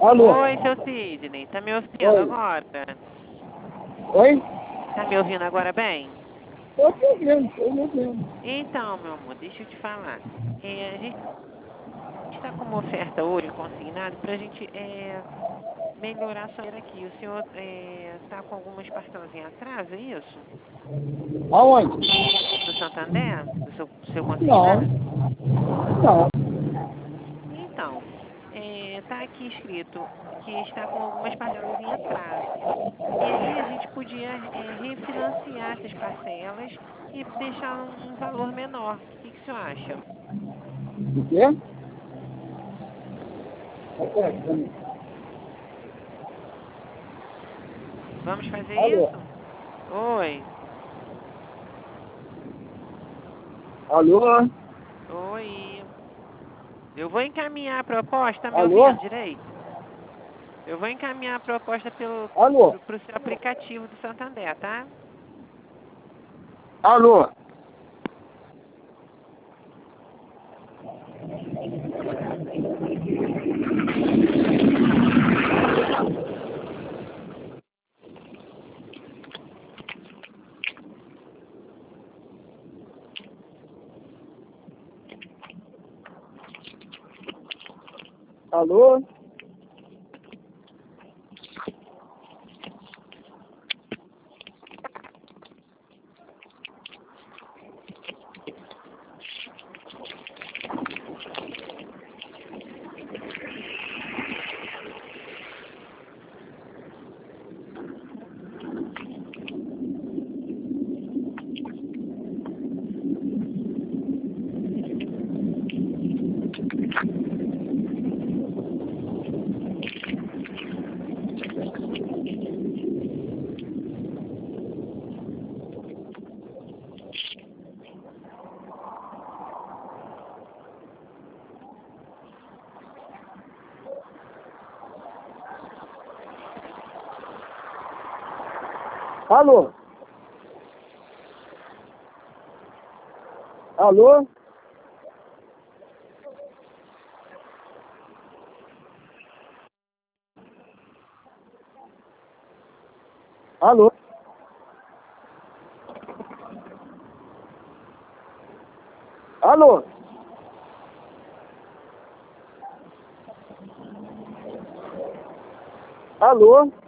Alô? Oi, seu Sidney. Tá me ouvindo Oi. agora? Oi? Tá me ouvindo agora bem? Tô te ouvindo. Então, meu amor, deixa eu te falar. A gente está com uma oferta hoje consignada para a gente melhorar a sua vida aqui. O senhor está com algumas parcelas em atraso, é isso? Aonde? No Santander? Do seu Não. consignado? Não. Então, tá aqui escrito que está com algumas parcelas em atraso. E aí a gente podia refinanciar essas parcelas e deixar um valor menor. O que você acha? O quê? Vamos fazer Alô? isso? Oi. Alô? Oi. Eu vou encaminhar a proposta, tá me Alô? ouvindo direito? Eu vou encaminhar a proposta Alô? pro seu aplicativo do Santander, tá? Alô? Alô? Alô? Alô? Alô? Alô? Alô?